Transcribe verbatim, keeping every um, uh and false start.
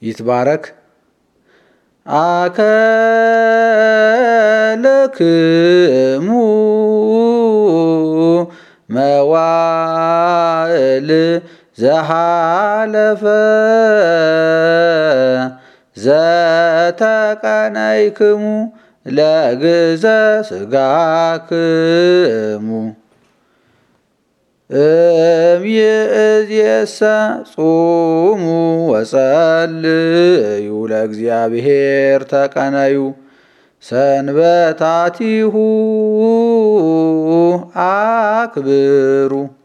ይትባረክ አከለክሙ መዋዕል ዘሃለፈ ዘተቀነይክሙ ለግዘ ሥጋክሙ እምይእዜሰ ጹሙ ወጸልዩ ለእግዚአብሔር ተቀነዩ ሰንበታቲሁ አክብሩ